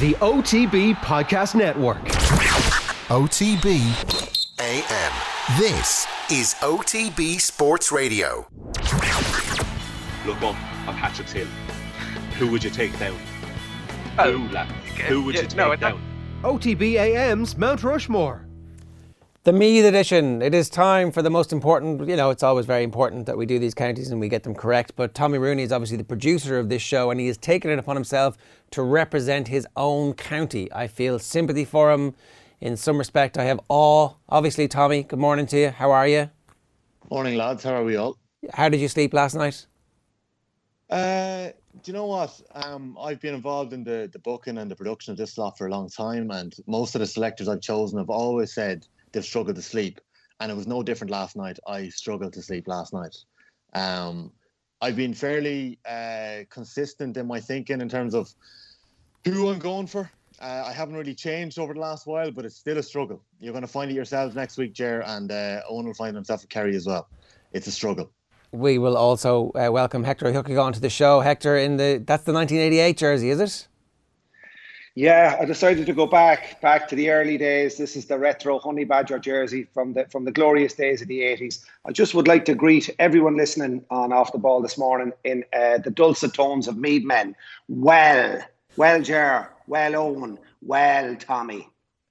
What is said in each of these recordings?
the OTB Podcast Network. OTB AM. This is OTB Sports Radio. Look up on Patrick's Hill. Who would you take down? Who would you take down? OTB AM's Mount Rushmore. The Meath edition. It is time for the most important, it's always very important that we do these counties and we get them correct, but Tommy Rooney is obviously the producer of this show and he has taken it upon himself to represent his own county. I feel sympathy for him. In some respect, I have awe. Obviously, Tommy, good morning to you. How are you? Morning, lads. How are we all? How did you sleep last night? Do you know what? I've been involved in the booking and the production of this lot for a long time, and most of the selectors I've chosen have always said they've struggled to sleep, and it was no different last night. I struggled to sleep last night. I've been fairly consistent in my thinking in terms of who I'm going for. I haven't really changed over the last while, but it's still a struggle. You're going to find it yourselves next week, Ger, and Owen will find himself with Kerry as well. It's a struggle. We will also welcome Hector O'Huckagon onto the show. Hector, that's the 1988 jersey, is it? Yeah, I decided to go back to the early days. This is the retro Honey Badger jersey from the glorious days of the 80s. I just would like to greet everyone listening on Off the Ball this morning in the dulcet tones of Meath men. Well, Ger, well, Owen, well, Tommy.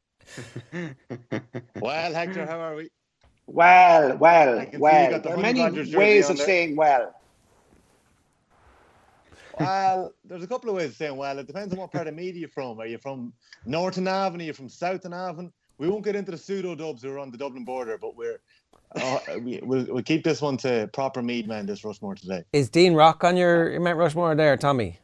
Well, Hector, how are we? Well. There are many ways of saying well. Well, there's a couple of ways of saying well. It depends on what part of Meath you're from. Are you from Northern Navan? Are you from Southern Navan? We won't get into the pseudo-dubs who are on the Dublin border, but we'll keep this one to proper Meath men, this Rushmore today. Is Dean Rock on your Mount Rushmore there, Tommy?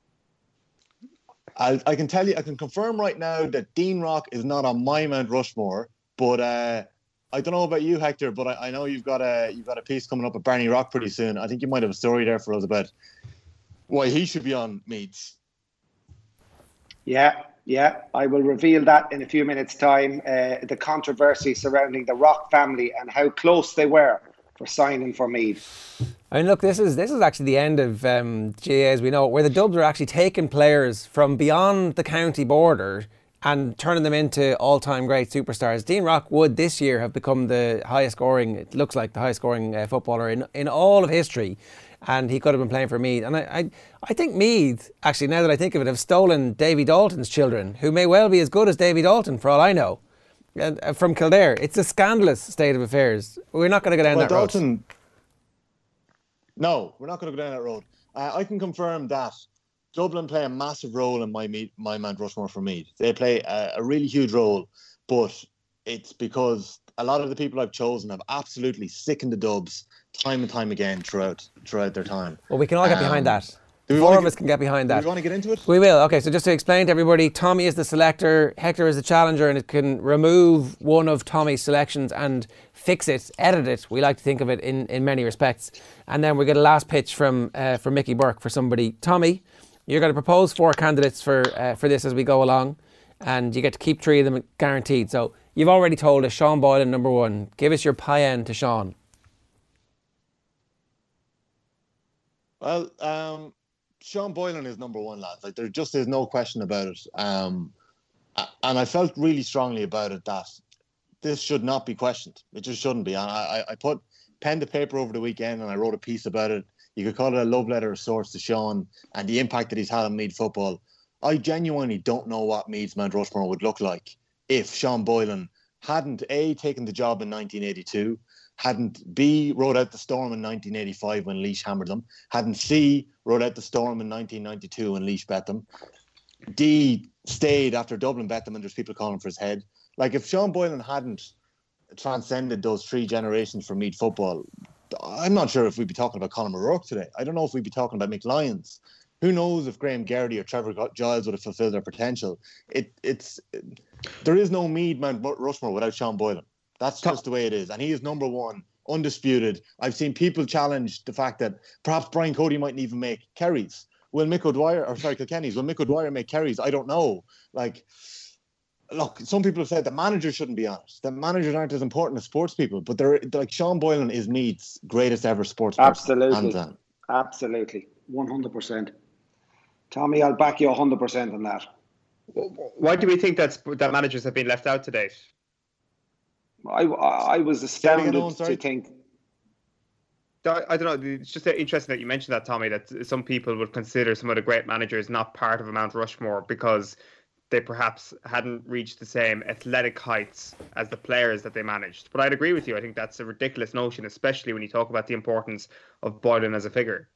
I can tell you, I can confirm right now that Dean Rock is not on my Mount Rushmore, but I don't know about you, Hector, but I know you've got a piece coming up at Barney Rock pretty soon. I think you might have a story there for us about why he should be on Meath's. Yeah, I will reveal that in a few minutes' time. The controversy surrounding the Rock family and how close they were for signing for Meath. I mean, look, this is actually the end of GAA as we know it, where the Dubs are actually taking players from beyond the county border and turning them into all-time great superstars. Dean Rock would this year have become the highest scoring, it looks like the highest scoring footballer in all of history, and he could have been playing for Meath. And I think Meath, actually, now that I think of it, have stolen Davy Dalton's children, who may well be as good as Davy Dalton, for all I know, from Kildare. It's a scandalous state of affairs. We're not going to go down that road. No, we're not going to go down that road. I can confirm that Dublin play a massive role in my Mount Rushmore for Meath. They play a really huge role, but it's because a lot of the people I've chosen have absolutely sickened the Dubs time and time again throughout their time. Well, we can all get behind that. Four of us can get behind that. Do we want to get into it? We will. Okay, so just to explain to everybody, Tommy is the selector, Hector is the challenger, and it can remove one of Tommy's selections and fix it, edit it. We like to think of it in many respects. And then we get a last pitch from Mickey Burke for somebody. Tommy, you're going to propose 4 candidates for this as we go along, and you get to keep 3 of them guaranteed. So you've already told us Sean Boylan, number 1. Give us your pie-end to Sean. Well, Sean Boylan is number 1, lads. Like, there just is no question about it. And I felt really strongly about it that this should not be questioned. It just shouldn't be. And I put pen to paper over the weekend and I wrote a piece about it. You could call it a love letter of sorts to Sean and the impact that he's had on Meath football. I genuinely don't know what Meath's Mount Rushmore would look like if Sean Boylan hadn't A, taken the job in 1982, hadn't B, rode out the storm in 1985 when Laois hammered them, hadn't C, rode out the storm in 1992 when Laois bet them, D, stayed after Dublin bet them and there's people calling for his head. Like, if Sean Boylan hadn't transcended those 3 generations for Meath football, I'm not sure if we'd be talking about Conor O'Rourke today. I don't know if we'd be talking about Mick Lyons. Who knows if Graham Geraghty or Trevor Giles would have fulfilled their potential. There is no Meath Mount Rushmore without Sean Boylan. That's just the way it is. And he is number 1, undisputed. I've seen people challenge the fact that perhaps Brian Cody mightn't even make Kerry's. Kilkenny's. Will Mick O'Dwyer make Kerry's? I don't know. Like, look, some people have said that managers shouldn't be on it. That managers aren't as important as sports people. But Sean Boylan is Meath's greatest ever sports person. Absolutely. 100%. Tommy, I'll back you 100% on that. Why do we think that managers have been left out to date? I was astounded to think. I don't know. It's just interesting that you mentioned that, Tommy, that some people would consider some of the great managers not part of a Mount Rushmore because they perhaps hadn't reached the same athletic heights as the players that they managed. But I'd agree with you. I think that's a ridiculous notion, especially when you talk about the importance of Boylan as a figure.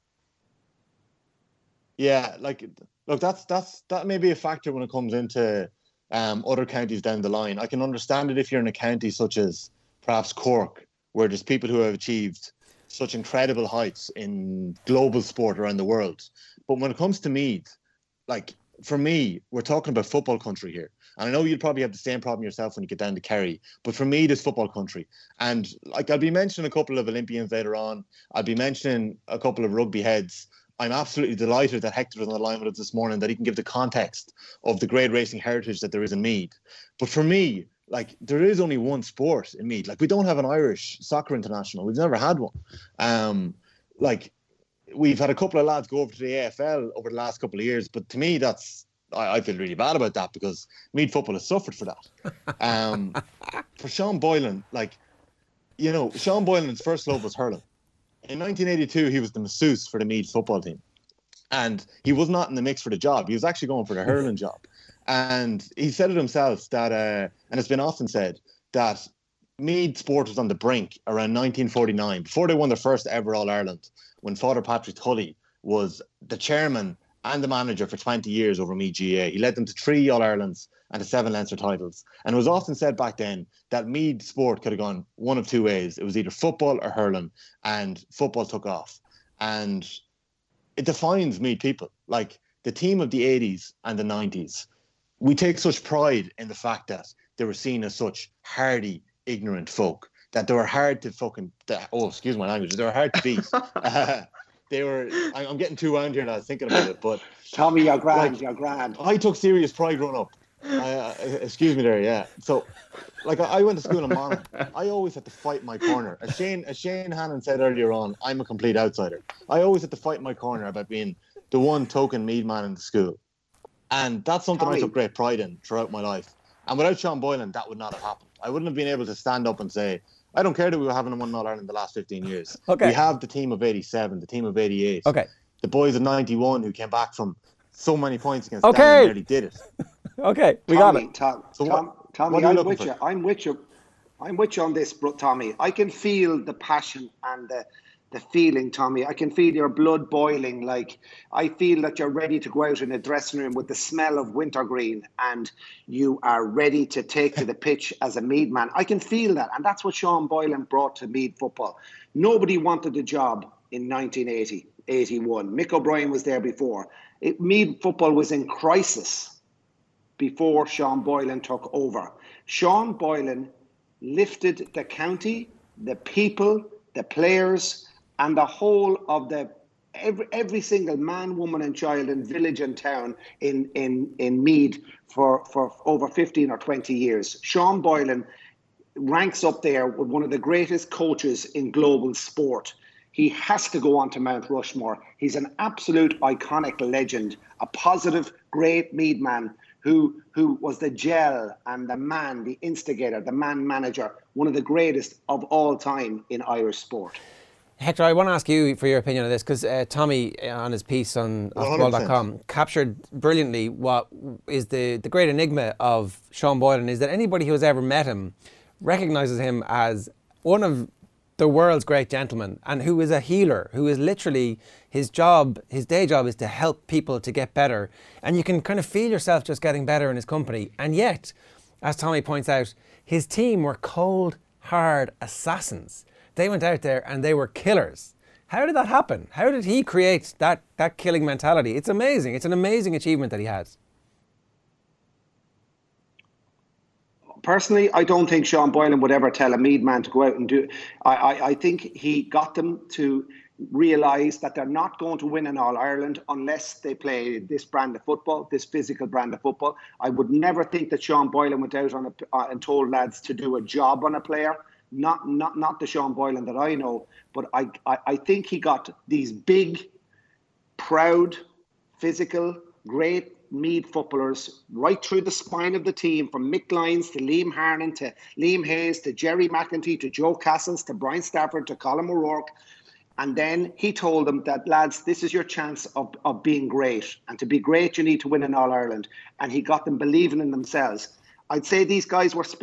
Yeah, look, that may be a factor when it comes into other counties down the line. I can understand it if you're in a county such as perhaps Cork, where there's people who have achieved such incredible heights in global sport around the world. But when it comes to Meath, for me, we're talking about football country here. And I know you'd probably have the same problem yourself when you get down to Kerry, but for me, it's football country. And I'll be mentioning a couple of Olympians later on. I'll be mentioning a couple of rugby heads. I'm absolutely delighted that Hector's on the line with us this morning, that he can give the context of the great racing heritage that there is in Meath. But for me, there is only one sport in Meath. We don't have an Irish soccer international. We've never had one. We've had a couple of lads go over to the AFL over the last couple of years, but to me, I feel really bad about that because Meath football has suffered for that. For Sean Boylan, Sean Boylan's first love was hurling. In 1982, he was the masseuse for the Meath football team. And he was not in the mix for the job. He was actually going for the hurling job. And he said it himself that, and it's been often said, that Meath sport was on the brink around 1949, before they won their first ever All-Ireland, when Father Patrick Tully was the chairman and the manager for 20 years over Meath GAA. He led them to 3 All-Irelands and to 7 Leinster titles. And it was often said back then that Meath sport could have gone one of two ways. It was either football or hurling, and football took off. And it defines Meath people. The team of the 80s and the 90s, we take such pride in the fact that they were seen as such hardy, ignorant folk, that they were hard to excuse my language, they were hard to beat. I'm getting too wound here now thinking about it, but Tommy, you're grand, you're grand. I took serious pride growing up. Excuse me there, yeah. So, I went to school in Monaghan. I always had to fight my corner. As Shane Hannon said earlier on, I'm a complete outsider. I always had to fight my corner about being the one token Meath man in the school. And that's something I took great pride in throughout my life. And without Sean Boylan, that would not have happened. I wouldn't have been able to stand up and say, I don't care that we haven't won All-Ireland in the last 15 years. Okay. We have the team of 87, the team of 88. Okay. The boys of 91 who came back from so many points against Stanley and nearly did it. Okay, we got it. Tommy, I'm with you. I'm with you on this, Tommy. I can feel the passion and the feeling, Tommy. I can feel your blood boiling. I feel that you're ready to go out in a dressing room with the smell of wintergreen and you are ready to take to the pitch as a Meath man. I can feel that. And that's what Sean Boylan brought to Meath football. Nobody wanted the job in 1980, 81. Mick O'Brien was there before. Meath football was in crisis before Sean Boylan took over. Sean Boylan lifted the county, the people, the players, and the whole of every single man, woman and child in village and town in Meath for over 15 or 20 years. Sean Boylan ranks up there with one of the greatest coaches in global sport. He has to go on to Mount Rushmore. He's an absolute iconic legend, a positive, great Meath man who was the gel and the man, the instigator, the man manager, one of the greatest of all time in Irish sport. Hector, I want to ask you for your opinion on this, because Tommy, on his piece on offtheball.com, captured brilliantly what is the great enigma of Sean Boylan, is that anybody who has ever met him recognises him as one of the world's great gentlemen, and who is a healer, who is literally, his day job is to help people to get better. And you can kind of feel yourself just getting better in his company. And yet, as Tommy points out, his team were cold, hard assassins. They went out there and they were killers. How did that happen? How did he create that killing mentality? It's amazing. It's an amazing achievement that he has. Personally, I don't think Sean Boylan would ever tell a Meath man to go out and do it. I think he got them to realise that they're not going to win an All-Ireland unless they play this brand of football, this physical brand of football. I would never think that Sean Boylan went out and told lads to do a job on a player. Not the Sean Boylan that I know, but I think he got these big, proud, physical, great Meath footballers right through the spine of the team, from Mick Lyons to Liam Harnan to Liam Hayes to Jerry McEntee to Joe Castles to Brian Stafford to Colin O'Rourke. And then he told them that, lads, this is your chance of being great. And to be great, you need to win an All-Ireland. And he got them believing in themselves. I'd say these guys were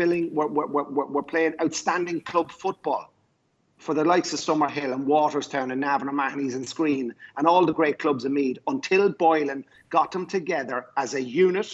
playing outstanding club football for the likes of Summerhill and Waterstown and Navan O'Mahony's and Screen and all the great clubs of Meath, until Boylan got them together as a unit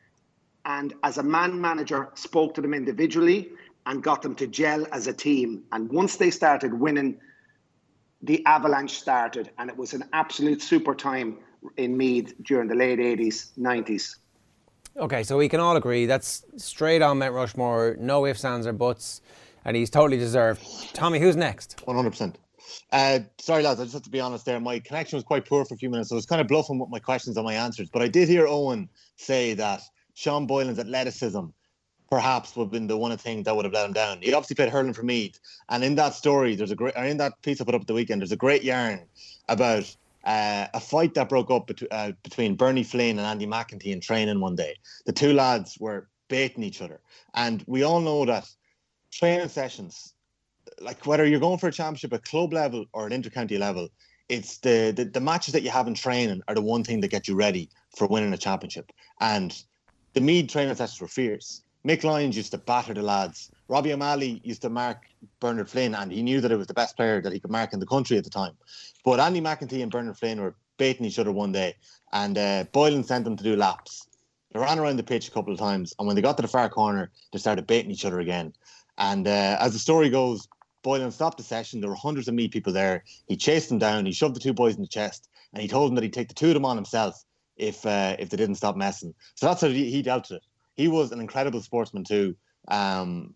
and as a man manager spoke to them individually and got them to gel as a team. And once they started winning, the avalanche started, and it was an absolute super time in Meath during the late 80s, 90s. Okay, so we can all agree that's straight on Mount Rushmore, no ifs, ands or buts, and he's totally deserved. Tommy, who's next? 100%. Sorry, lads, I just have to be honest there. My connection was quite poor for a few minutes, so I was kind of bluffing with my questions and my answers. But I did hear Owen say that Sean Boylan's athleticism perhaps would have been the one thing that would have let him down. He obviously played hurling for Meath, and in that story, in that piece I put up at the weekend, there's a great yarn about a fight that broke up between Bernie Flynn and Andy McEntee in training one day. The two lads were baiting each other, and we all know that training sessions, like whether you're going for a championship at club level or at intercounty level, it's the matches that you have in training are the one thing that get you ready for winning a championship. And the Meath training sessions were fierce. Mick Lyons used to batter the lads. Robbie O'Malley used to mark Bernard Flynn, and he knew that it was the best player that he could mark in the country at the time. But Andy McEntee and Bernard Flynn were baiting each other one day, and Boylan sent them to do laps. They ran around the pitch a couple of times, and when they got to the far corner, they started baiting each other again. And as the story goes, Boylan stopped the session. There were hundreds of Meath people there. He chased them down. He shoved the two boys in the chest, and he told them that he'd take the two of them on himself if they didn't stop messing. So that's how he dealt with it. He was an incredible sportsman too, and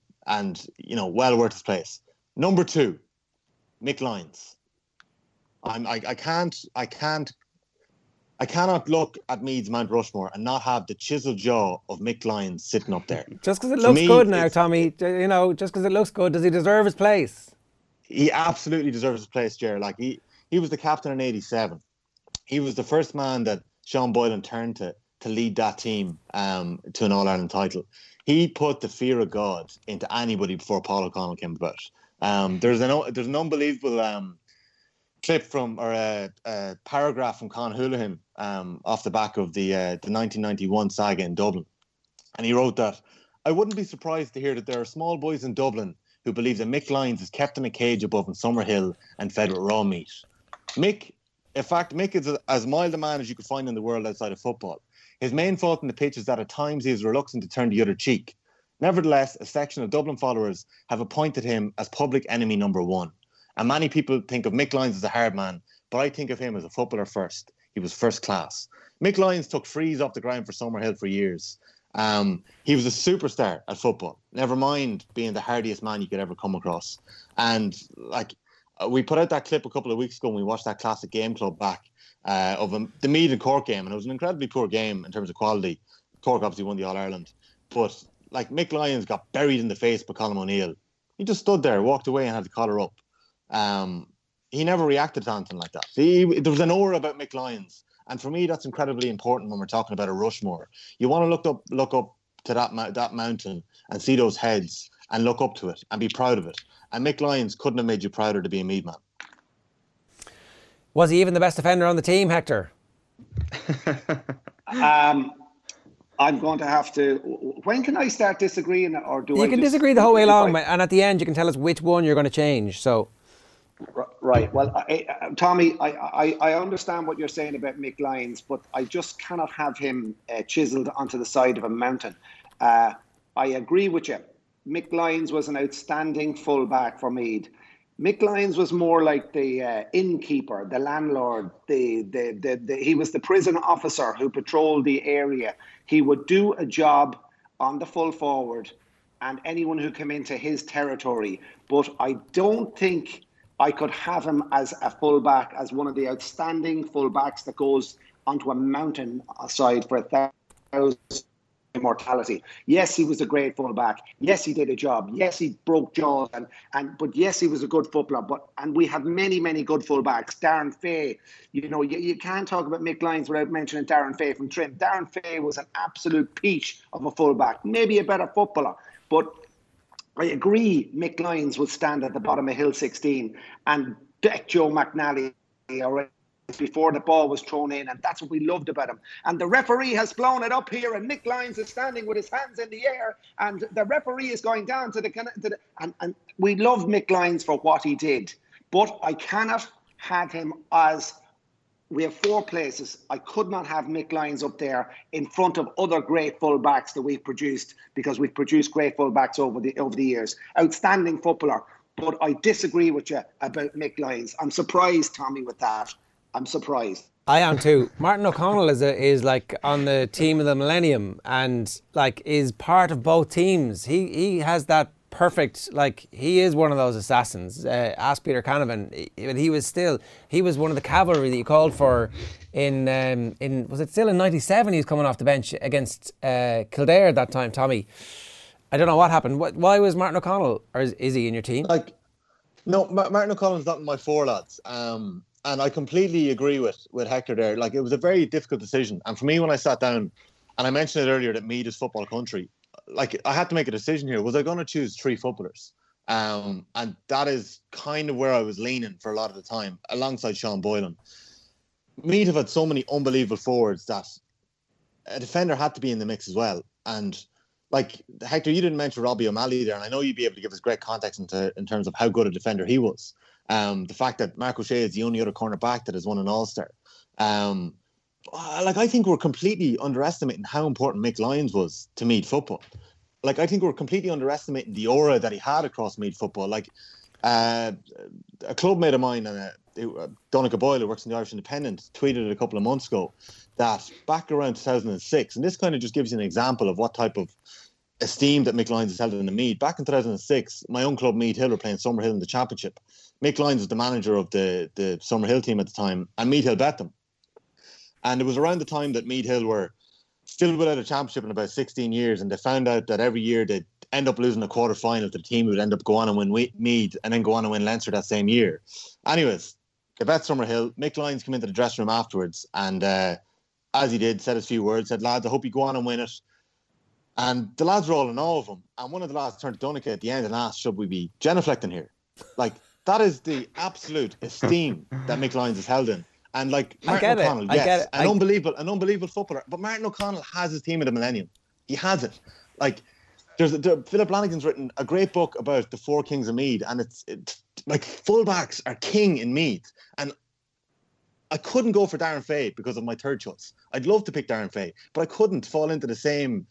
well worth his place. Number 2, Mick Lyons. I cannot look at Meath's Mount Rushmore and not have the chiseled jaw of Mick Lyons sitting up there. Just because it looks good now, Tommy, just because it looks good, does he deserve his place? He absolutely deserves his place, Ger. Like he was the captain in '87. He was the first man that Sean Boylan turned to lead that team to an All-Ireland title. He put the fear of God into anybody before Paul O'Connell came about. There's an unbelievable clip from, or a paragraph from Con Houlihan off the back of the 1991 saga in Dublin. And he wrote that, "I wouldn't be surprised to hear that there are small boys in Dublin who believe that Mick Lyons is kept in a cage above in Summerhill and fed with raw meat." Mick is as mild a man as you could find in the world outside of football. His main fault in the pitch is that at times he is reluctant to turn the other cheek. Nevertheless, a section of Dublin followers have appointed him as public enemy number 1. And many people think of Mick Lyons as a hard man, but I think of him as a footballer first. He was first class. Mick Lyons took frees off the ground for Summerhill for years. He was a superstar at football, never mind being the hardiest man you could ever come across. And we put out that clip a couple of weeks ago when we watched that classic game club back of the Meath and Cork game, and it was an incredibly poor game in terms of quality. Cork obviously won the All-Ireland, but Mick Lyons got buried in the face by Colin O'Neill. He just stood there, walked away and had the collar up. He never reacted to anything like that. There was an aura about Mick Lyons, and for me that's incredibly important when we're talking about a Rushmore. You want to look up to that mountain and see those heads and look up to it and be proud of it. And Mick Lyons couldn't have made you prouder to be a Meath man. Was he even the best defender on the team, Hector? I'm going to have to... When can I start disagreeing? Or do you I can disagree the whole way along, and at the end you can tell us which one you're going to change. So, right. Well, Tommy, I understand what you're saying about Mick Lyons, but I just cannot have him chiselled onto the side of a mountain. I agree with you. Mick Lyons was an outstanding fullback for Meath. Mick Lyons was more like the innkeeper, the landlord. He was the prison officer who patrolled the area. He would do a job on the full forward and anyone who came into his territory. But I don't think I could have him as a fullback, as one of the outstanding fullbacks that goes onto a mountain side for 1,000 immortality. Yes, he was a great fullback. Yes, he did a job. Yes, he broke jaws, but yes, he was a good footballer. And we have many, many good fullbacks. Darren Fay, you can't talk about Mick Lyons without mentioning Darren Fay from Trim. Darren Fay was an absolute peach of a fullback, maybe a better footballer, but I agree Mick Lyons would stand at the bottom of Hill 16 and deck Joe McNally before the ball was thrown in, and that's what we loved about him. And the referee has blown it up here, and Mick Lyons is standing with his hands in the air, and the referee is going down to the and we love Mick Lyons for what he did, but I cannot have him as. We have 4 places. I could not have Mick Lyons up there in front of other great fullbacks that we've produced, because we've produced great fullbacks over the years. Outstanding footballer. But I disagree with you about Mick Lyons. I'm surprised, Tommy, with that. I'm surprised. I am too. Martin O'Connell is like on the team of the millennium, and like is part of both teams. He has that perfect, like, he is one of those assassins. Ask Peter Canavan, but he was one of the cavalry that you called for in was it still in '97? He was coming off the bench against Kildare at that time. Tommy, I don't know what happened. Why was Martin O'Connell, or is he in your team? No, Martin O'Connell's not in my 4 lads. And I completely agree with Hector there. Like, it was a very difficult decision. And for me, when I sat down, and I mentioned it earlier that Meath is football country, like, I had to make a decision here. Was I going to choose 3 footballers? And that is kind of where I was leaning for a lot of the time, alongside Sean Boylan. Meath have had so many unbelievable forwards that a defender had to be in the mix as well. And, like, Hector, you didn't mention Robbie O'Malley there, and I know you'd be able to give us great context in terms of how good a defender he was. The fact that Mark O'Shea is the only other cornerback that has won an All-Star. I think we're completely underestimating how important Mick Lyons was to Meath football. Like, I think we're completely underestimating the aura that he had across Meath football. Like, a club mate of mine, Donegal Boyle, who works in the Irish Independent, tweeted it a couple of months ago that back around 2006, and this kind of just gives you an example of what type of esteem that Mick Lyons has held in the Meath. Back in 2006, my own club, Meath Hill, were playing Summerhill in the Championship. Mick Lyons was the manager of the Summerhill team at the time, and Meath Hill bet them. And it was around the time that Meath Hill were still without a championship in about 16 years, and they found out that every year they'd end up losing a quarter-final to the team who would end up go on and win Meath and then go on and win Leinster that same year. Anyways, they bet Summerhill. Mick Lyons came into the dressing room afterwards, and as he did, said a few words, said, "Lads, I hope you go on and win it." And the lads were all in awe of him. And one of the lads turned to Donegal at the end and asked, "Should we be genuflecting here?" Like, that is the absolute esteem that Mick Lyons is held in. And like Martin O'Connell, yes, an unbelievable footballer. But Martin O'Connell has his team of the millennium. He has it. Like, Philip Lanigan's written a great book about the 4 kings of Meath, and it's like, fullbacks are king in Meath. And I couldn't go for Darren Fay because of my third choice. I'd love to pick Darren Fay, but I couldn't fall into the same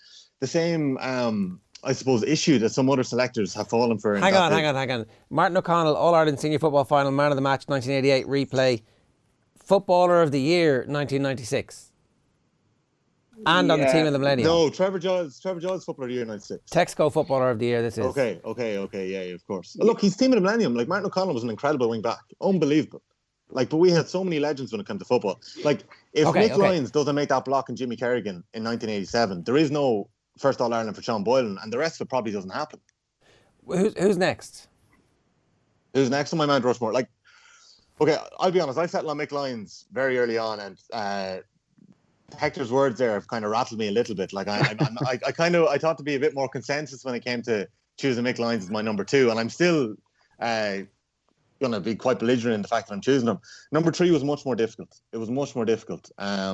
I suppose, issue that some other selectors have fallen for. Hang on. Martin O'Connell, All-Ireland Senior Football Final, Man of the Match, 1988, replay. Footballer of the Year, 1996. And on the team of the millennium. No, Trevor Giles, Footballer of the Year, 96. Texco Footballer of the Year, this is. Okay, yeah, of course. Look, he's team of the millennium. Like, Martin O'Connell was an incredible wing back. Unbelievable. Like, but we had so many legends when it came to football. Like, if Mick Lyons doesn't make that block in Jimmy Kerrigan in 1987, there is no first All-Ireland for Sean Boylan, and the rest of it probably doesn't happen. Who's next? Who's next on my Mount Rushmore? Like, okay, I'll be honest, I settled on Mick Lyons very early on, and Hector's words there have kind of rattled me a little bit. Like, I thought to be a bit more consensus when it came to choosing Mick Lyons as my number 2, and I'm still going to be quite belligerent in the fact that I'm choosing him. Number 3 was much more difficult. It was much more difficult.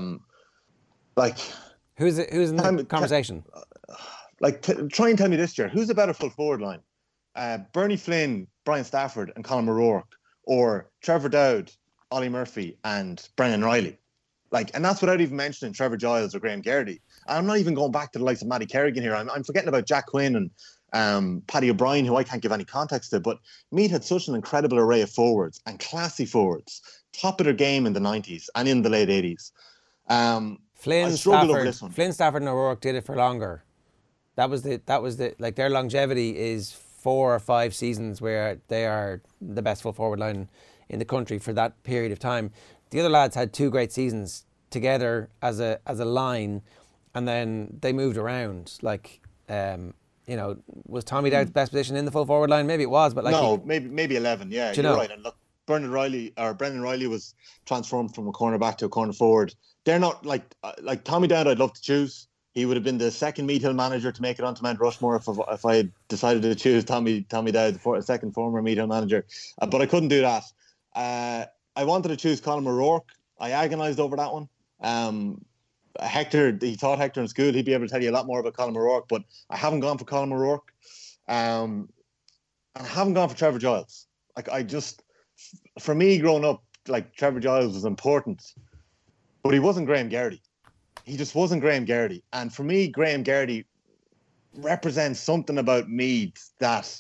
Who's in the conversation? Try and tell me this, Ger. Who's a better full forward line? Bernie Flynn, Brian Stafford, and Colin O'Rourke, or Trevor Dowd, Ollie Murphy, and Brennan Riley? Like, and that's without even mentioning Trevor Giles or Graham Geraghty. I'm not even going back to the likes of Matty Kerrigan here. I'm forgetting about Jack Quinn and Paddy O'Brien, who I can't give any context to. But Meath had such an incredible array of forwards, and classy forwards, top of their game in the 90s and in the late 80s. Flynn, Stafford, and O'Rourke did it for longer. That was the like, their longevity is 4 or 5 seasons where they are the best full forward line in the country for that period of time. The other lads had 2 great seasons together as a line, and then they moved around. Like, was Tommy Dowd's best position in the full forward line? Maybe it was, but like maybe 11. Yeah, you're right. And look, Brendan Riley was transformed from a corner back to a corner forward. They're not like Tommy Dowd. I'd love to choose. He would have been the second Meath Hill manager to make it onto Mount Rushmore if I had decided to choose Tommy Dowd, the second former Meath Hill manager. But I couldn't do that. I wanted to choose Colin O'Rourke. I agonised over that one. Hector, he taught Hector in school. He'd be able to tell you a lot more about Colin O'Rourke, but I haven't gone for Colin O'Rourke. And I haven't gone for Trevor Giles. For me, growing up, like, Trevor Giles was important, but he wasn't Graham Geraghty. He just wasn't Graham Geraghty. And for me, Graham Geraghty represents something about Meath that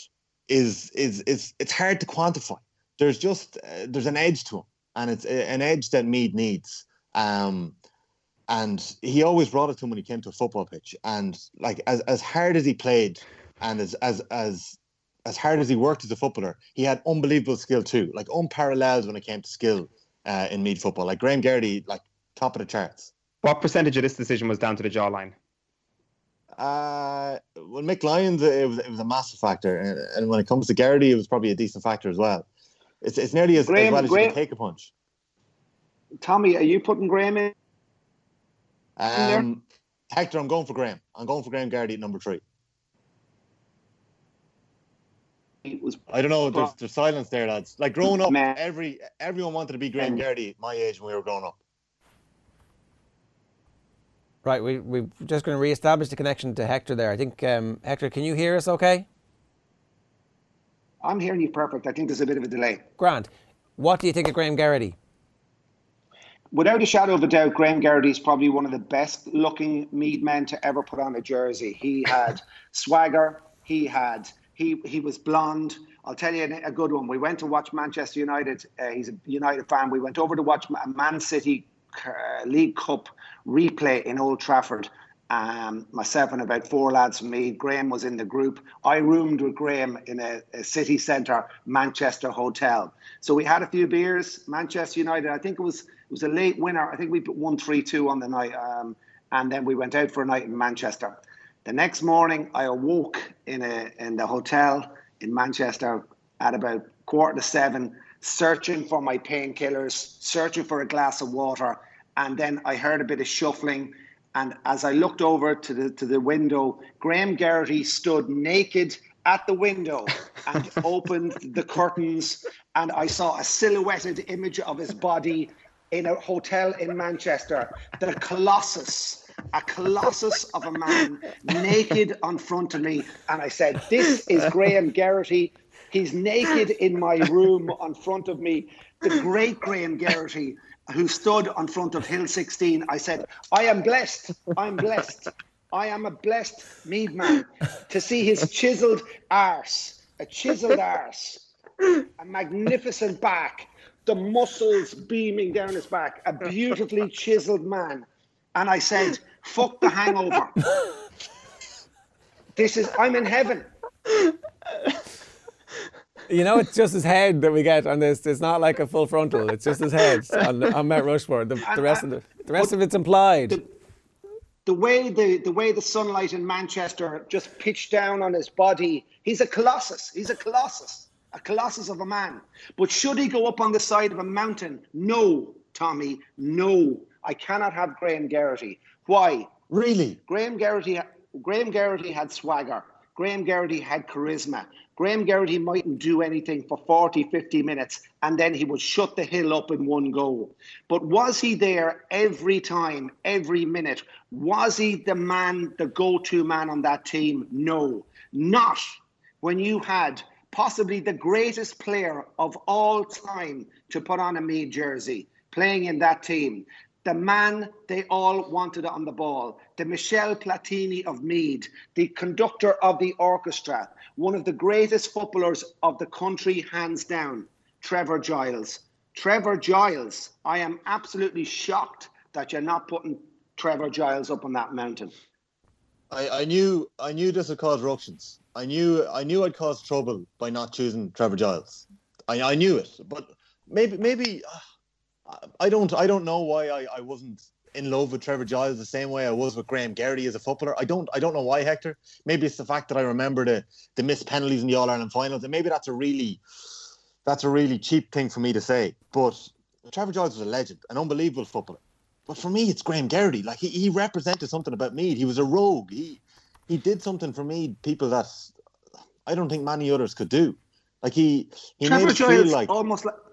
it's hard to quantify. There's an edge to him, and it's an edge that Meath needs. And he always brought it to him when he came to a football pitch. And like as hard as he played, and as hard as he worked as a footballer, he had unbelievable skill too, like unparalleled when it came to skill in Meath football. Like Graham Geraghty, like top of the charts. What percentage of this decision was down to the jawline? Well, Mick Lyons, it was a massive factor, and when it comes to Geraghty, it was probably a decent factor as well. It's nearly as well as you can take a punch. Tommy, are you putting Graham in? Hector, I'm going for Graham. I'm going for Graham Geraghty at number 3. I don't know. There's silence there, lads. Like growing up, everyone wanted to be Graham Geraghty at my age when we were growing up. Right, we're just going to re-establish the connection to Hector there. I think, Hector, can you hear us okay? I'm hearing you perfect. I think there's a bit of a delay. Grant, what do you think of Graham Geraghty? Without a shadow of a doubt, Graham Geraghty is probably one of the best looking Meath men to ever put on a jersey. He had swagger. He was blonde. I'll tell you a good one. We went to watch Manchester United. He's a United fan. We went over to watch a Man City League Cup replay in Old Trafford. Myself and about 4 lads from Meath. Graham was in the group. I roomed with Graham in a city centre Manchester hotel. So we had a few beers. Manchester United, I think it was a late winner. I think we won 3-2 on the night. And then we went out for a night in Manchester. The next morning, I awoke in the hotel in Manchester at about 6:45, searching for my painkillers, searching for a glass of water, and then I heard a bit of shuffling. And as I looked over to the window, Graham Geraghty stood naked at the window and opened the curtains, and I saw a silhouetted image of his body in a hotel in Manchester. A colossus of a man, naked in front of me. And I said, this is Graham Geraghty. He's naked in my room in front of me. The great Graham Geraghty, who stood in front of Hill 16. I said, I am blessed. I'm blessed. I am a blessed Meath man to see his chiseled arse, a magnificent back, the muscles beaming down his back, a beautifully chiseled man. And I said, fuck the hangover. I'm in heaven. You know, it's just his head that we get on this. It's not like a full frontal. It's just his head on Mount Rushmore. The rest of it's implied. The way the sunlight in Manchester just pitched down on his body, he's a colossus. He's a colossus of a man. But should he go up on the side of a mountain? No, Tommy, no. I cannot have Graham Geraghty. Why? Really? Graham Geraghty had swagger. Graham Geraghty had charisma. Graham Geraghty mightn't do anything for 40, 50 minutes, and then he would shut the hill up in one go. But was he there every time, every minute? Was he the man, the go-to man on that team? No, not when you had possibly the greatest player of all time to put on a Meath jersey, playing in that team. The man they all wanted on the ball, the Michel Platini of Meath, the conductor of the orchestra, one of the greatest footballers of the country, hands down, Trevor Giles. Trevor Giles, I am absolutely shocked that you're not putting Trevor Giles up on that mountain. I knew this would cause ructions. I knew I'd cause trouble by not choosing Trevor Giles. I knew it, but maybe I don't know why I wasn't in love with Trevor Giles the same way I was with Graham Geraghty as a footballer. I don't know why, Hector. Maybe it's the fact that I remember the missed penalties in the All-Ireland finals, and maybe that's a really cheap thing for me to say. But Trevor Giles was a legend, an unbelievable footballer. But for me, it's Graham Geraghty. Like, he represented something about Meath. He was a rogue. He did something for Meath, people that I don't think many others could do. Like, he Trevor made us Giles feel like almost like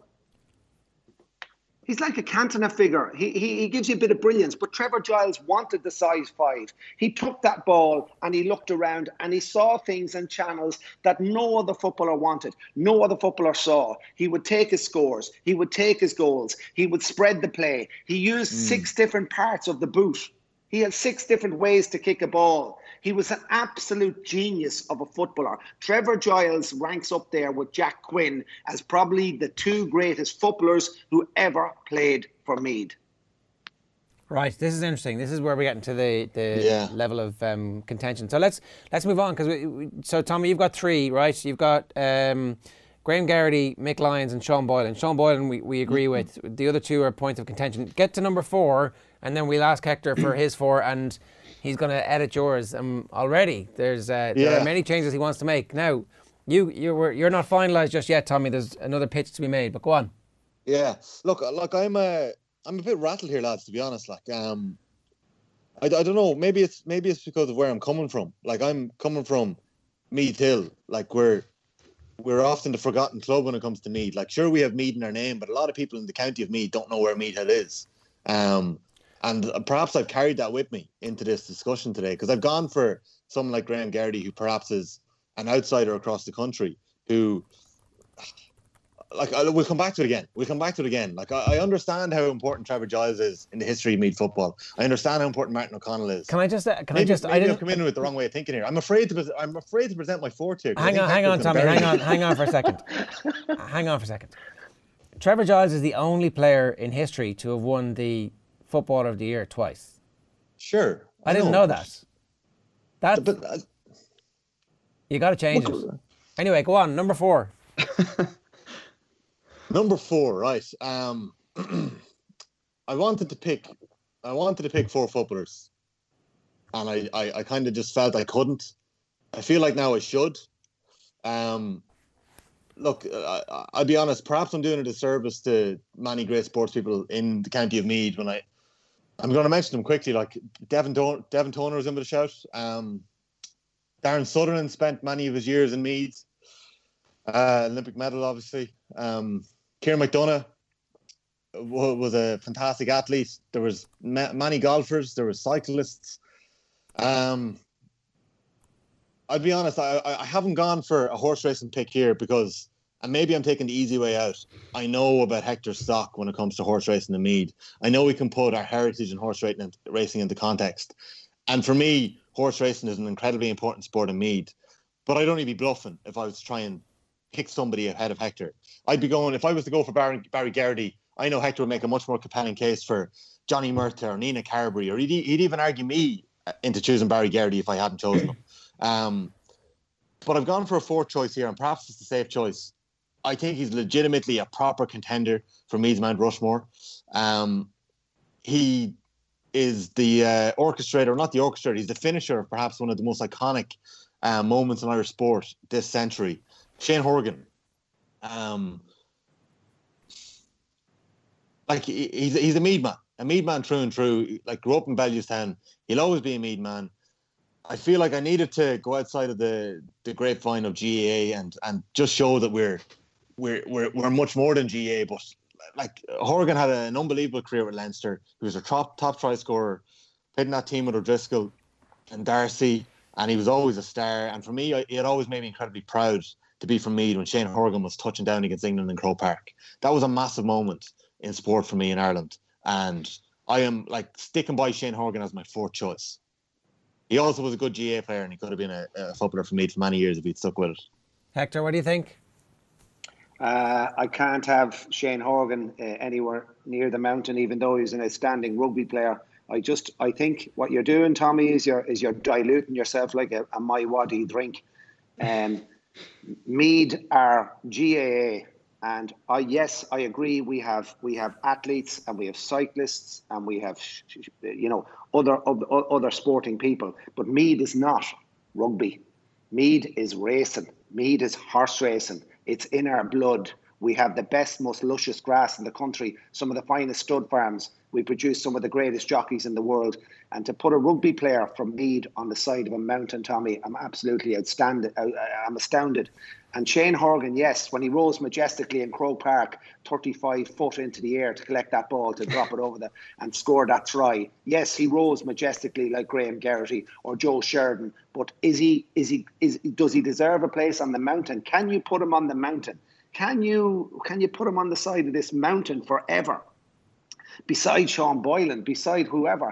he's like a Cantona figure. He gives you a bit of brilliance, but Trevor Giles wanted the size 5. He took that ball and he looked around and he saw things and channels that no other footballer wanted, no other footballer saw. He would take his scores, he would take his goals, he would spread the play. He used 6 different parts of the boot. He had 6 different ways to kick a ball. He was an absolute genius of a footballer. Trevor Giles ranks up there with Jack Quinn as probably the 2 greatest footballers who ever played for Meath. Right, this is interesting. This is where we get into the level of contention. So let's move on, because so Tommy, you've got 3, right? You've got Graham Geraghty, Mick Lyons, and Sean Boylan. Sean Boylan, we agree with. The other 2 are points of contention. Get to number 4, and then we'll ask Hector for his 4, and he's going to edit yours already. There are many changes he wants to make. Now, you're not finalised just yet, Tommy. There's another pitch to be made, but go on. Yeah, look, I'm a bit rattled here, lads. To be honest, like, I don't know. Maybe it's because of where I'm coming from. Like, I'm coming from Meath Hill. Like, we're often the forgotten club when it comes to Meath. Like, sure, we have Meath in our name, but a lot of people in the county of Meath don't know where Meath Hill is. And perhaps I've carried that with me into this discussion today, because I've gone for someone like Graham Geraghty, who perhaps is an outsider across the country, who, like, we'll come back to it again. Like, I understand how important Trevor Giles is in the history of Meath football. I understand how important Martin O'Connell is. Maybe I've come in with the wrong way of thinking here. I'm afraid to present my 4th here. Hang on, Tommy. Hang on for a second. Hang on for a second. Trevor Giles is the only player in history to have won the Footballer of the Year twice. Sure. I didn't know that. You got to change it. Anyway, go on. Number 4. Number 4, right. I wanted to pick 4 footballers, and I kind of just felt I couldn't. I feel like now I should. Look, I'll be honest, perhaps I'm doing a disservice to many great sports people in the county of Meath when I'm going to mention them quickly. Like, Devin Toner was in with a shout. Darren Sutherland spent many of his years in Meath. Olympic medal, obviously. Kieran McDonough was a fantastic athlete. There was many golfers. There were cyclists. I'll be honest, I haven't gone for a horse racing pick here because, and maybe I'm taking the easy way out, I know about Hector's stock when it comes to horse racing in Meath. I know we can put our heritage in horse racing into context. And for me, horse racing is an incredibly important sport in Meath. But I'd only be bluffing if I was to try and pick somebody ahead of Hector. I'd be going, if I was to go for Barry Geraghty, I know Hector would make a much more compelling case for Johnny Murtagh or Nina Carberry, or he'd even argue me into choosing Barry Geraghty if I hadn't chosen him. But I've gone for a 4th choice here, and perhaps it's the safe choice. I think he's legitimately a proper contender for Meath's Mount Rushmore. He is the orchestrator, not the orchestrator, he's the finisher of perhaps one of the most iconic moments in Irish sport this century. Shane Horgan. Like, he's a Meath man through and through. Like, grew up in Bellewstown. He'll always be a Meath man. I feel like I needed to go outside of the grapevine of GAA and just show that we're much more than GAA. But like, Horgan had an unbelievable career with Leinster. He was a top try scorer. Played in that team with O'Driscoll and Darcy, and he was always a star. And for me, it always made me incredibly proud to be from Meath when Shane Horgan was touching down against England in Croke Park. That was a massive moment in sport for me in Ireland, and I am like sticking by Shane Horgan as my 4th choice. He also was a good GAA player, and he could have been a footballer for Meath for many years if he'd stuck with it. Hector, what do you think? I can't have Shane Horgan anywhere near the mountain, even though he's an outstanding rugby player. I think what you're doing, Tommy, is you're diluting yourself like a My Waddy drink. Meath are GAA And yes, I agree. We have athletes and we have cyclists and we have other sporting people. But Meath is not rugby. Meath is racing. Meath is horse racing. It's in our blood. We have the best, most luscious grass in the country, some of the finest stud farms. We produce some of the greatest jockeys in the world. And to put a rugby player from Meath on the side of a mountain, Tommy, I'm absolutely outstanding. I'm astounded. And Shane Horgan, yes, when he rose majestically in Croke Park, 35 foot into the air to collect that ball, to drop it over and score that try. Yes, he rose majestically like Graham Geraghty or Joe Sheridan. But does he deserve a place on the mountain? Can you put him on the mountain? Can you put him on the side of this mountain forever? Beside Sean Boylan, beside whoever,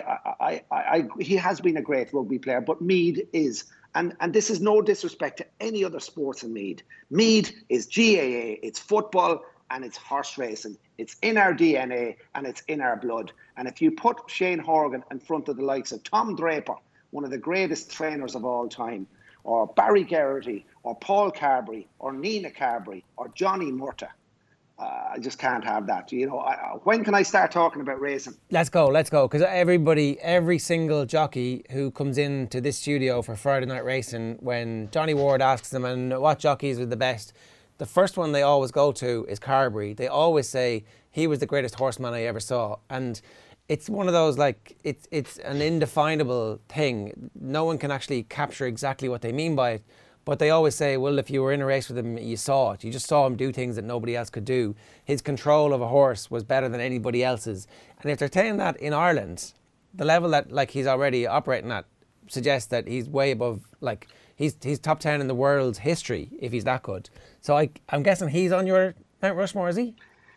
he has been a great rugby player, but Meath is, and this is no disrespect to any other sports in Meath. Meath is GAA, it's football and it's horse racing. It's in our DNA and it's in our blood. And if you put Shane Horgan in front of the likes of Tom Draper, one of the greatest trainers of all time, or Barry Geraghty, or Paul Carberry, or Nina Carberry, or Johnny Murtagh, I just can't have that. When can I start talking about racing? Let's go. Because every single jockey who comes into this studio for Friday Night Racing, when Johnny Ward asks them, and what jockeys were the best, the first one they always go to is Carberry. They always say he was the greatest horseman I ever saw. And it's one of those, like, it's an indefinable thing. No one can actually capture exactly what they mean by it. But they always say, well, if you were in a race with him, you saw it. You just saw him do things that nobody else could do. His control of a horse was better than anybody else's. And if they're saying that in Ireland, the level that he's already operating at suggests that he's way above, he's top 10 in the world's history if he's that good. So I'm guessing he's on your Mount Rushmore, is he?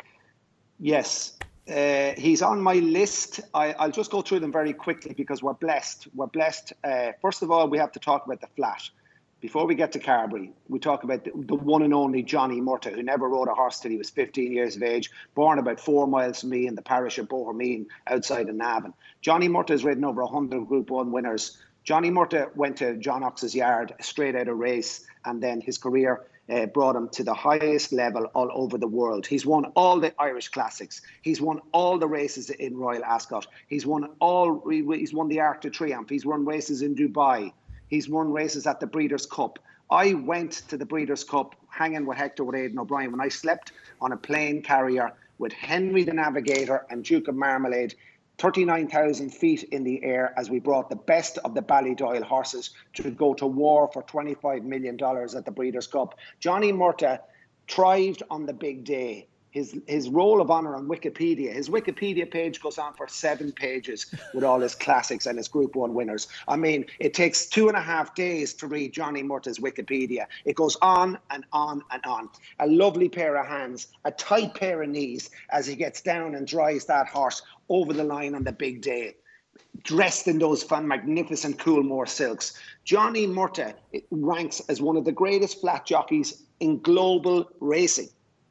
Yes. He's on my list. I'll just go through them very quickly because we're blessed. First of all, we have to talk about the flat. Before we get to Carberry, we talk about the one and only Johnny Murtagh, who never rode a horse till he was 15 years of age, born about 4 miles from me in the parish of Bohermeen outside of Navan. Johnny Murtagh has ridden over 100 Group 1 winners. Johnny Murtagh went to John Ox's yard straight out of race, and then his career brought him to the highest level all over the world. He's won all the Irish Classics. He's won all the races in Royal Ascot. He's won the Arc de Triomphe. He's won races in Dubai. He's won races at the Breeders' Cup. I went to the Breeders' Cup hanging with Hector with Aidan O'Brien when I slept on a plane carrier with Henry the Navigator and Duke of Marmalade, 39,000 feet in the air, as we brought the best of the Ballydoyle horses to go to war for $25 million at the Breeders' Cup. Johnny Murtagh thrived on the big day. His roll of honour on Wikipedia, his Wikipedia page goes on for 7 pages with all his classics and his Group 1 winners. I mean, it takes 2.5 days to read Johnny Murtagh's Wikipedia. It goes on and on and on. A lovely pair of hands, a tight pair of knees as he gets down and drives that horse over the line on the big day, dressed in those magnificent Coolmore silks. Johnny Murtagh ranks as one of the greatest flat jockeys in global racing.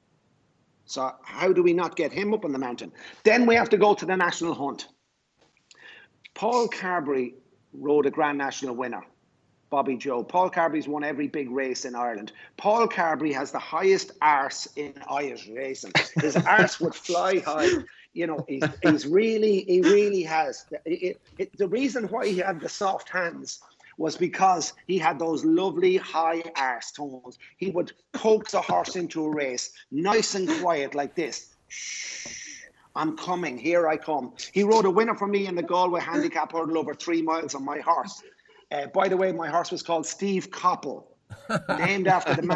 So how do we not get him up on the mountain? Then we have to go to the national hunt. Paul Carberry rode a Grand National winner, Bobby Joe. Paul Carberry's won every big race in Ireland. Paul Carberry has the highest arse in Irish racing. His arse would fly high. He really has. The reason why he had the soft hands was because he had those lovely high arse tones. He would coax a horse into a race, nice and quiet like this. Shh, I'm coming, here I come. He rode a winner for me in the Galway Handicap Hurdle over 3 miles on my horse. By the way, my horse was called Steve Coppell, named after the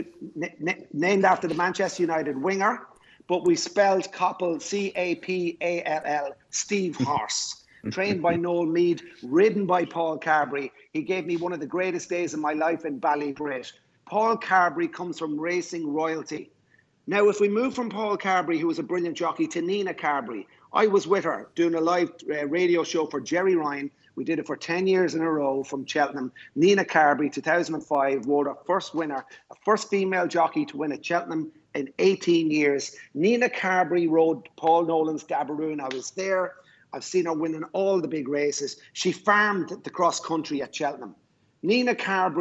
Manchester United winger, but we spelled Coppell, C-A-P-A-L-L, Steve Horse. Trained by Noel Meade, ridden by Paul Carberry. He gave me one of the greatest days of my life in Ballygrit. Paul Carberry comes from racing royalty. Now, if we move from Paul Carberry, who was a brilliant jockey, to Nina Carberry, I was with her doing a live radio show for Jerry Ryan. We did it for 10 years in a row from Cheltenham. Nina Carberry, 2005, rode our first winner, a first female jockey to win at Cheltenham in 18 years. Nina Carberry rode Paul Nolan's Gabaroon. I was there. I've seen her winning all the big races. She farmed the cross country at Cheltenham. Nina Carberry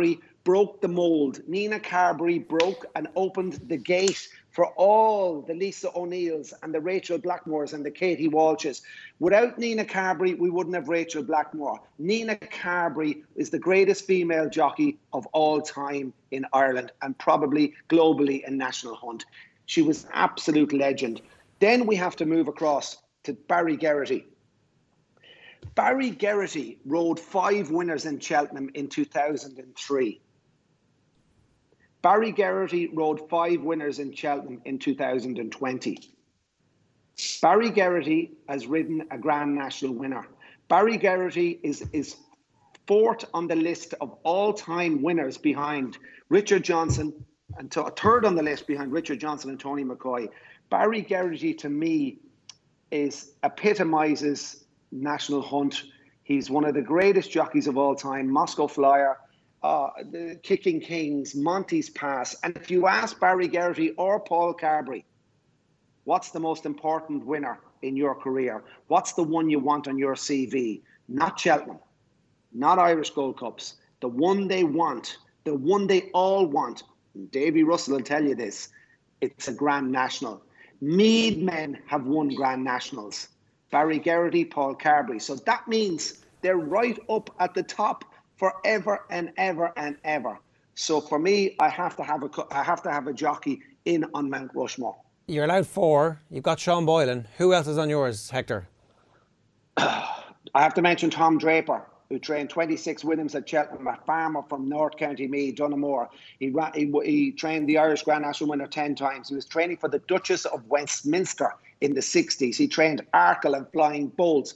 broke the mould. Nina Carberry broke and opened the gate for all the Lisa O'Neills and the Rachel Blackmores and the Katie Walshes. Without Nina Carberry, we wouldn't have Rachel Blackmore. Nina Carberry is the greatest female jockey of all time in Ireland and probably globally in National Hunt. She was an absolute legend. Then we have to move across to Barry Geraghty. Barry Geraghty rode 5 winners in Cheltenham in 2003. Barry Geraghty rode 5 winners in Cheltenham in 2020. Barry Geraghty has ridden a Grand National winner. Barry Geraghty is 4th on the list of all-time winners behind Richard Johnson, and 3rd on the list behind Richard Johnson and Tony McCoy. Barry Geraghty, to me, epitomises National Hunt. He's one of the greatest jockeys of all time. Moscow Flyer, the Kicking Kings, Monty's Pass. And if you ask Barry Geraghty or Paul Carberry, what's the most important winner in your career? What's the one you want on your CV? Not Cheltenham, not Irish Gold Cups. The one they want, the one they all want. And Davy Russell will tell you this. It's a Grand National. Mead men have won Grand Nationals. Barry Geraghty, Paul Carberry. So that means they're right up at the top forever and ever and ever. So for me, I have to have a jockey in on Mount Rushmore. You're allowed 4. You've got Sean Boylan. Who else is on yours, Hector? I have to mention Tom Draper, who trained 26 winners at Cheltenham, a farmer from North County Meath, Donaghmore. He trained the Irish Grand National winner 10 times. He was training for the Duchess of Westminster in the 60s. He trained Arkle and Flying Bolts.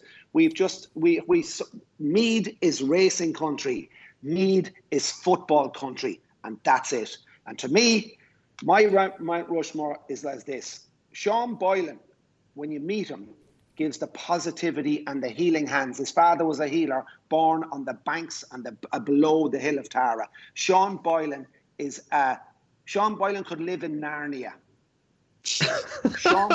Meath is racing country. Meath is football country. And that's it. And to me, my Mount Rushmore is like this. Sean Boylan, when you meet him, gives the positivity and the healing hands. His father was a healer, born on the banks and below the hill of Tara. Sean Boylan could live in Narnia. Sean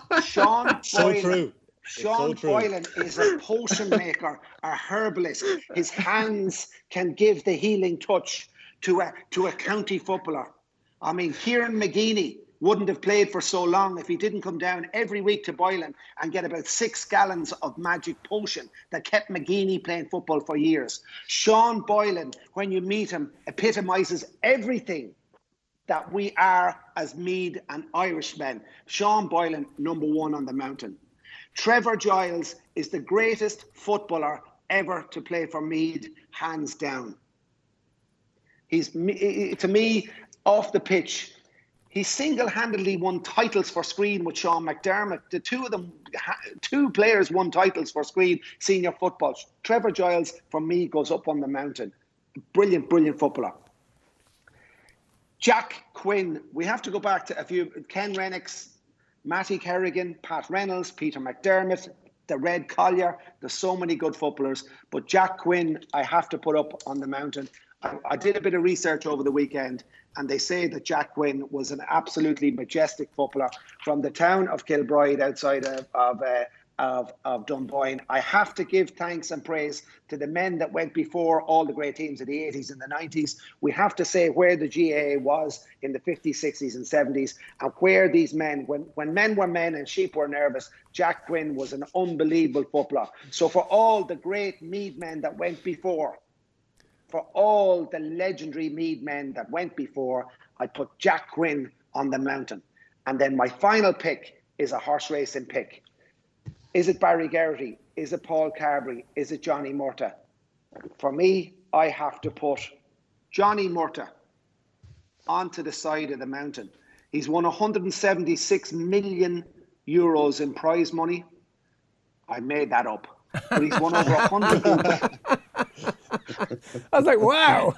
Boylan is a potion maker, a herbalist. His hands can give the healing touch to a county footballer. I mean, Kieran McGeeney wouldn't have played for so long if he didn't come down every week to Boylan and get about 6 gallons of magic potion that kept McGeeney playing football for years. Sean Boylan, when you meet him, epitomises everything that we are as Meath and Irishmen. Sean Boylan, number 1 on the mountain. Trevor Giles is the greatest footballer ever to play for Meath, hands down. He's, to me, off the pitch, he single-handedly won titles for Screen with Sean McDermott. The two of them, 2 players won titles for Screen senior football. Trevor Giles, for me, goes up on the mountain. Brilliant, brilliant footballer. Jack Quinn. We have to go back to a few. Ken Rennicks, Matty Kerrigan, Pat Reynolds, Peter McDermott, the Red Collier. There's so many good footballers. But Jack Quinn, I have to put up on the mountain. I did a bit of research over the weekend, and they say that Jack Quinn was an absolutely majestic footballer from the town of Kilbride outside of Dunboyne. I have to give thanks and praise to the men that went before all the great teams of the 80s and the 90s. We have to say where the GAA was in the 50s, 60s and 70s, and where these men, when men were men and sheep were nervous, Jack Quinn was an unbelievable footballer. So for all the great Meath men that went before, for all the legendary Meath men that went before, I put Jack Quinn on the mountain. And then my final pick is a horse racing pick. Is it Barry Geraghty? Is it Paul Carberry? Is it Johnny Murtagh? For me, I have to put Johnny Murtagh onto the side of the mountain. He's won 176 million euros in prize money. I made that up. But he's won over 100. I was like, wow.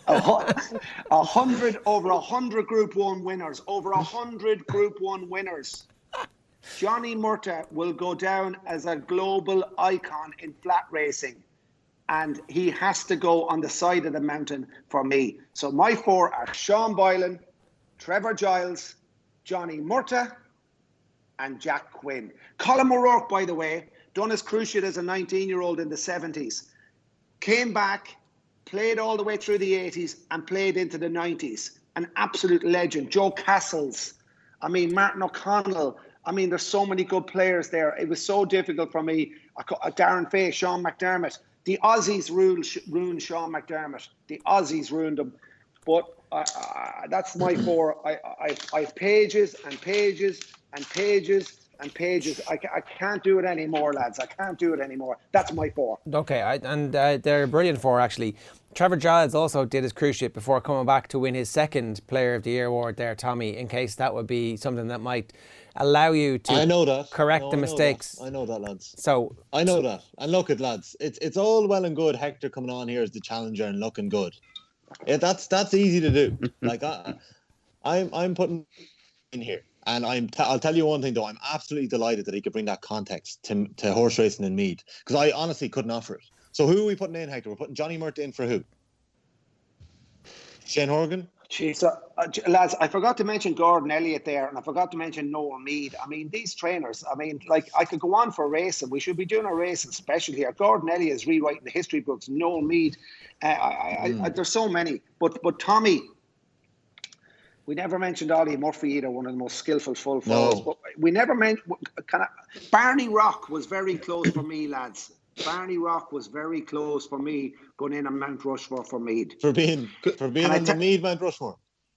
100 Group 1 winners. Over 100 Group 1 winners. Johnny Murtagh will go down as a global icon in flat racing. And he has to go on the side of the mountain for me. So my 4 are Sean Boylan, Trevor Giles, Johnny Murtagh, and Jack Quinn. Colin O'Rourke, by the way, done his cruciate as a 19-year-old in the 70s. Came back, played all the way through the 80s and played into the 90s. An absolute legend. Joe Castles. I mean, Martin O'Connell. I mean, there's so many good players there. It was so difficult for me. Darren Fay, Sean McDermott. The Aussies ruined Sean McDermott. The Aussies ruined him. But that's my 4. I have pages and pages and pages and pages. I can't do it anymore, lads. I can't do it anymore. That's my 4. Okay, they're brilliant 4, actually. Trevor Giles also did his cruise ship before coming back to win his 2nd Player of the Year award there, Tommy, in case that would be something that might allow you to correct the mistakes. I know that, lads. So I know that. And look at lads, it's all well and good Hector coming on here as the challenger and looking good. Yeah, that's easy to do. Like I'm putting in here. And I'll tell you one thing though, I'm absolutely delighted that he could bring that context to horse racing in Meath, because I honestly couldn't offer it. So who are we putting in, Hector? We're putting Johnny Murtagh in for who? Shane Horgan? Jeez, lads, I forgot to mention Gordon Elliott there, and I forgot to mention Noel Meade. I mean, these trainers, I mean, like, I could go on for racing. We should be doing a racing special here. Gordon Elliott is rewriting the history books. Noel Meade. There's so many. But Tommy, we never mentioned Ollie Murphy either, one of the most skillful full forwards. But we never mentioned... Barney Rock was very close for me, lads. Barney Rock was very close for me going in on Mount Rushmore for Meath. For being on the Meath Mount Rushmore.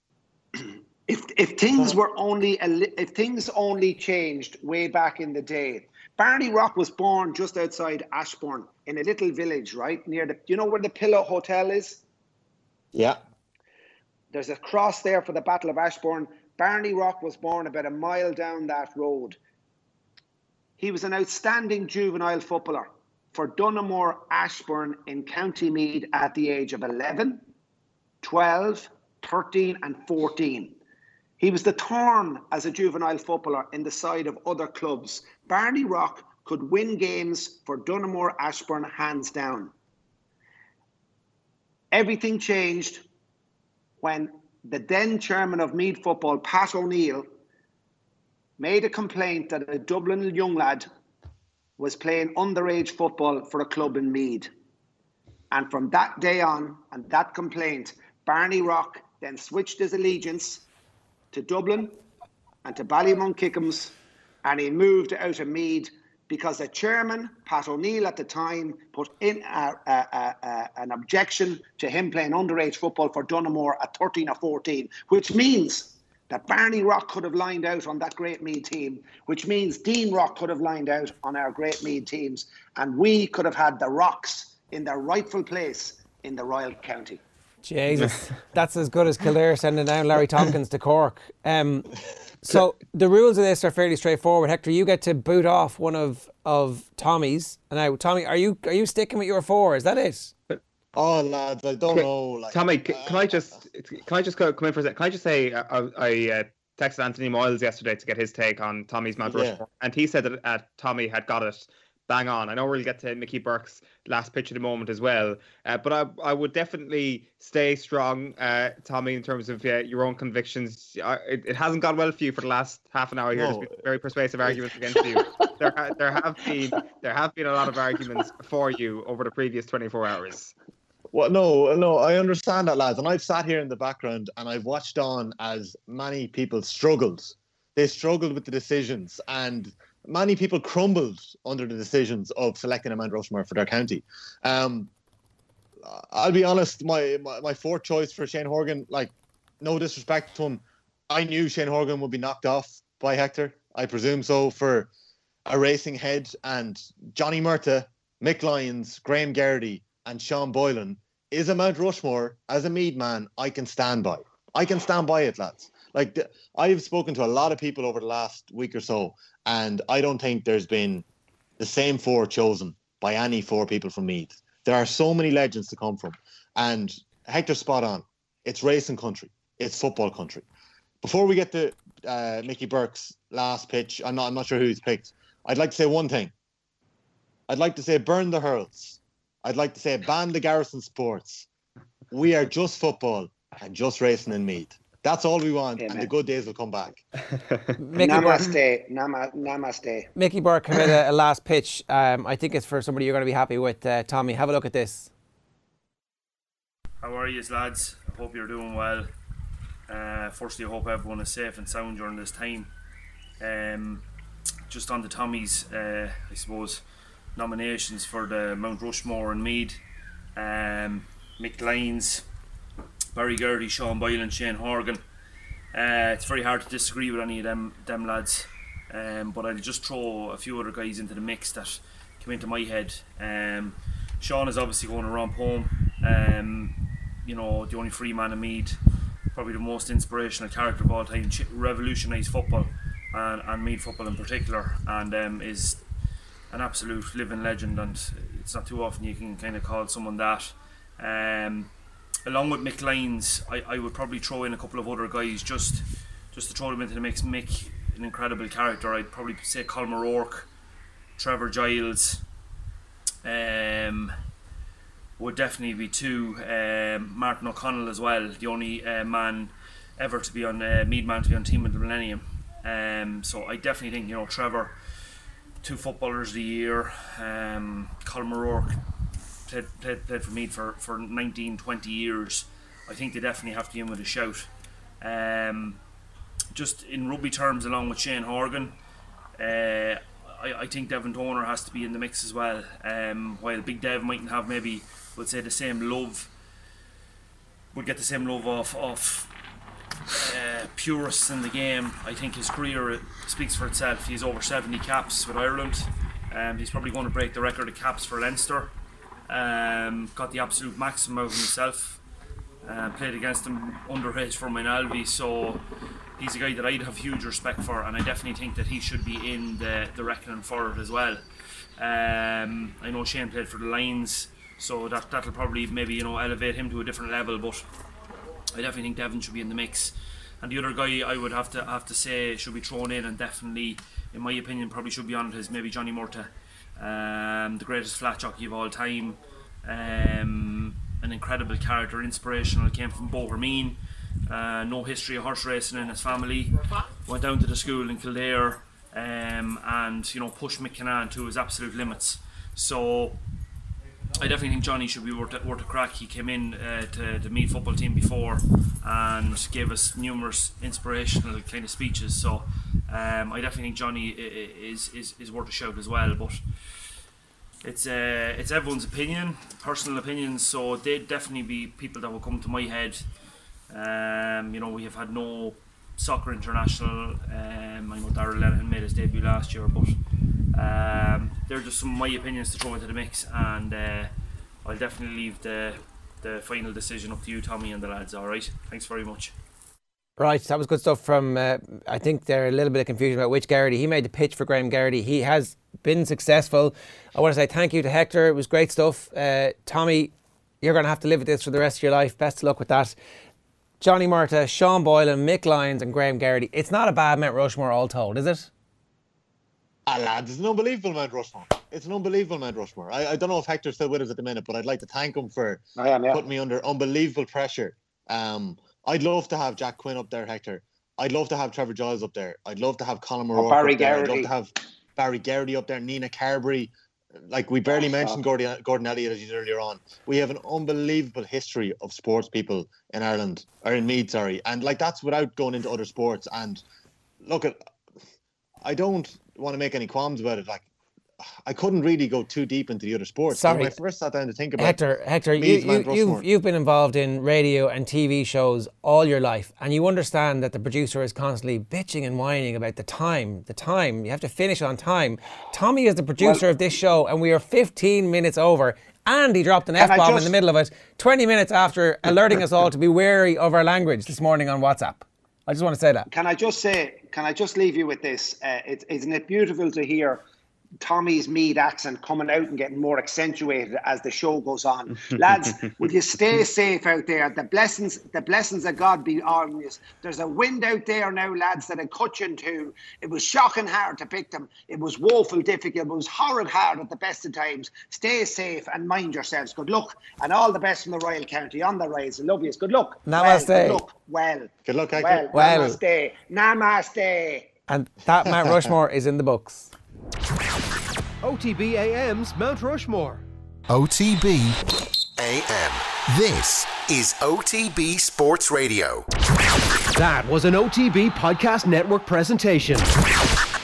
If things only changed way back in the day. Barney Rock was born just outside Ashbourne in a little village, right near you know where the Pillow Hotel is? Yeah. There's a cross there for the Battle of Ashbourne. Barney Rock was born about a mile down that road. He was an outstanding juvenile footballer for Donaghmore Ashbourne in County Meath at the age of 11, 12, 13 and 14. He was the thorn as a juvenile footballer in the side of other clubs. Barney Rock could win games for Donaghmore Ashbourne hands down. Everything changed when the then chairman of Meath Football, Pat O'Neill, made a complaint that a Dublin young lad was playing underage football for a club in Meath. And from that day on, and that complaint, Barney Rock then switched his allegiance to Dublin and to Ballymun-Kickham's, and he moved out of Meath because the chairman, Pat O'Neill at the time, put in an objection to him playing underage football for Donaghmore at 13 or 14, which means that Barney Rock could have lined out on that great Meath team, which means Dean Rock could have lined out on our great Meath teams, and we could have had the Rocks in their rightful place in the Royal County. Jesus, that's as good as Kildare sending down Larry Tompkins to Cork. So the rules of this are fairly straightforward. Hector, you get to boot off one of Tommy's. Now, Tommy, are you sticking with your 4? Is that it? Oh, lads, I don't know. Like, Tommy, can I just come in for a second? Can I just say I texted Anthony Moyles yesterday to get his take on Tommy's Mount Rushmore, and he said that Tommy had got it bang on. I know we'll get to Mickey Burke's last pitch in a moment as well, but I would definitely stay strong, Tommy, in terms of your own convictions. It hasn't gone well for you for the last half an hour here. There's been very persuasive arguments against you. There have been a lot of arguments for you over the previous 24 hours. Well, no, I understand that, lads. And I've sat here in the background and I've watched on as many people struggled. They struggled with the decisions, and many people crumbled under the decisions of selecting a Mount Rushmore for their county. I'll be honest, my 4th choice for Shane Horgan, like, no disrespect to him, I knew Shane Horgan would be knocked off by Hector. I presume so, for a racing head. And Johnny Murtagh, Mick Lyons, Graham Geraghty and Sean Boylan is a Mount Rushmore. As a Meath man, I can stand by. I can stand by it, lads. Like, I've spoken to a lot of people over the last week or so, and I don't think there's been the same 4 chosen by any 4 people from Meath. There are so many legends to come from. And Hector's spot on. It's racing country. It's football country. Before we get to Mickey Burke's last pitch, I'm not sure who he's picked. I'd like to say one thing. I'd like to say burn the hurls. I'd like to say ban the Garrison sports. We are just football and just racing in Meath. That's all we want, and the good days will come back. Namaste. Namaste. Mickey Burke made a last pitch. I think it's for somebody you're going to be happy with. Tommy, have a look at this. How are you, lads? I hope you're doing well. Firstly, I hope everyone is safe and sound during this time. Just on to Tommy's, I suppose, nominations for the Mount Rushmore and Meath. Mick Lyons, Barry Geraghty, Sean Boyle and Shane Horgan. It's very hard to disagree with any of them lads, but I'll just throw a few other guys into the mix that came into my head. Sean is obviously going to romp home. The only free man in Meath, probably the most inspirational character of all time, revolutionised football and Meath football in particular, and is an absolute living legend, and it's not too often you can kind of call someone that. Along with Mick Lyons, I would probably throw in a couple of other guys just to throw them into the mix. Mick, an incredible character. I'd probably say Colm O'Rourke, Trevor Giles, would definitely be two. Martin O'Connell as well, the only man ever to be on Meath man to be on Team of the Millennium. So I definitely think Trevor, 2 footballers of the year. Colm O'Rourke played for Meath for 19-20 years. I think they definitely have to be in with a shout. Just in rugby terms, along with Shane Horgan, I think Devon Toner has to be in the mix as well. While Big Dev mightn't have maybe, would say, the same love, would get the same love of purists in the game. I think his career speaks for itself. He's over 70 caps with Ireland. He's probably going to break the record of caps for Leinster. Got the absolute maximum of himself. Played against him underage for Moynalvey, so he's a guy that I'd have huge respect for, and I definitely think that he should be in the reckoning for it as well. I know Shane played for the Lions, so that'll probably maybe elevate him to a different level, but I definitely think Devon should be in the mix. And the other guy I would have to say should be thrown in, and definitely, in my opinion, probably should be on it, is maybe Johnny Murtagh, the greatest flat jockey of all time. An incredible character, inspirational, came from Bohermeen, no history of horse racing in his family, went down to the school in Kildare, and pushed Mick Kinane to his absolute limits. So I definitely think Johnny should be worth a crack. He came in to the Meath football team before and gave us numerous inspirational kind of speeches. So I definitely think Johnny is worth a shout as well. But it's everyone's opinion, personal opinions. So they'd definitely be people that will come to my head. We have had no soccer international. I know Darrell Lenihan made his debut last year, but they're just some of my opinions to throw into the mix, and I'll definitely leave the final decision up to you, Tommy, and the lads. Alright, thanks very much. Right, that was good stuff from, I think there's a little bit of confusion about which Geraghty. He made the pitch for Graham Geraghty. He has been successful. I want to say thank you to Hector. It was great stuff. Tommy, you're going to have to live with this for the rest of your life. Best of luck with that. Johnny Murtagh, Sean Boylan, Mick Lyons and Graham Geraghty. It's not a bad Mount Rushmore all told, is it? Lads, it's an unbelievable Mount Rushmore. It's an unbelievable Mount Rushmore. I don't know if Hector's still with us at the minute, but I'd like to thank him for putting me under unbelievable pressure. I'd love to have Jack Quinn up there, Hector. I'd love to have Trevor Giles up there. I'd love to have Colm O'Rourke up there. I'd love to have Barry Geraghty up there, Nina Carberry. Like, we barely mentioned Gordon Elliott as you did earlier on. We have an unbelievable history of sports people in Ireland, or in Meath, sorry. And like, that's without going into other sports. And look, I don't want to make any qualms about it. Like, I couldn't really go too deep into the other sports. Sorry. When I first sat down to think about Hector, you've been involved in radio and TV shows all your life, and you understand that the producer is constantly bitching and whining about the time. You have to finish on time. Tommy is the producer of this show, and we are 15 minutes over, and he dropped an F-bomb in the middle of it 20 minutes after alerting us all to be wary of our language this morning on WhatsApp. I just want to say that. Can I just leave you with this? Isn't it beautiful to hear Tommy's Meath accent coming out and getting more accentuated as the show goes on? Lads, will you stay safe out there? The blessings of God be on you. There's a wind out there now, lads, that it cut you in two. It was shocking hard to pick them. It was woeful difficult. It was horrid hard at the best of times. Stay safe and mind yourselves. Good luck, and all the best from the Royal County on the rise. Love yous. Good luck. Namaste. Good luck. Well. Good luck, Hector. Well. Namaste. And that Mount Rushmore is in the books. OTB AM's Mount Rushmore. OTB AM. This is OTB Sports Radio. That was an OTB Podcast Network presentation.